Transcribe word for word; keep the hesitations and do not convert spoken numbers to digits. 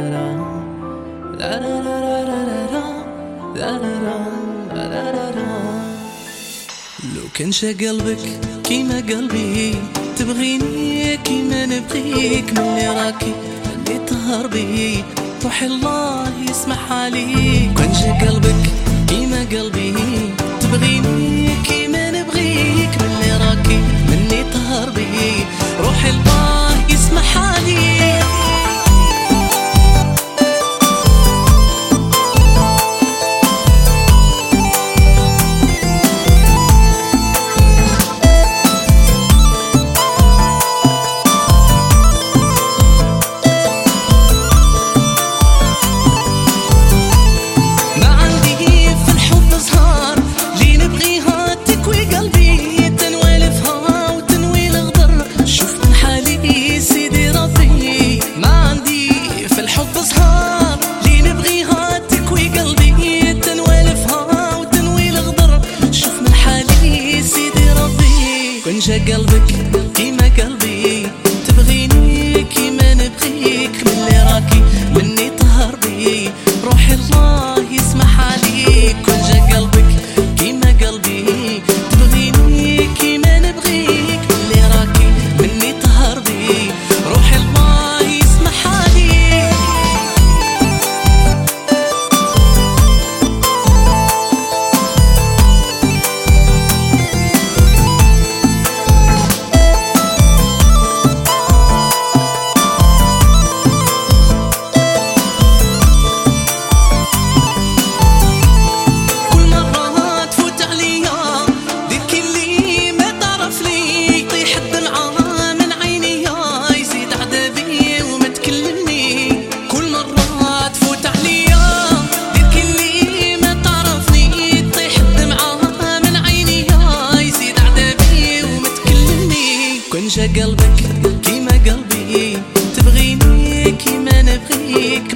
لو كان شا قلبك كيما قلبي تبغيني كيما نبغيك، من اللي راكي اللي تهربي روحي الله يسمح عليك. كان شا قلبك كيما قلبي تبغيني كيما نبغيك، من اللي راكي من اللي تهربي روحي الله يسمح عليك. كن جا قلبك كيما قلبي تبغيني كيما نبغيك، من اللي راكي مني تهربي روحي الله يسمح عليك. كن جا قلبك كيما قلبي تبغيني كيما نبغيك، من اللي راكي مني تهربي روحي الله يسمح عليك. كن جا قلبك كيما قلبي تبغيني كيما نبغيك،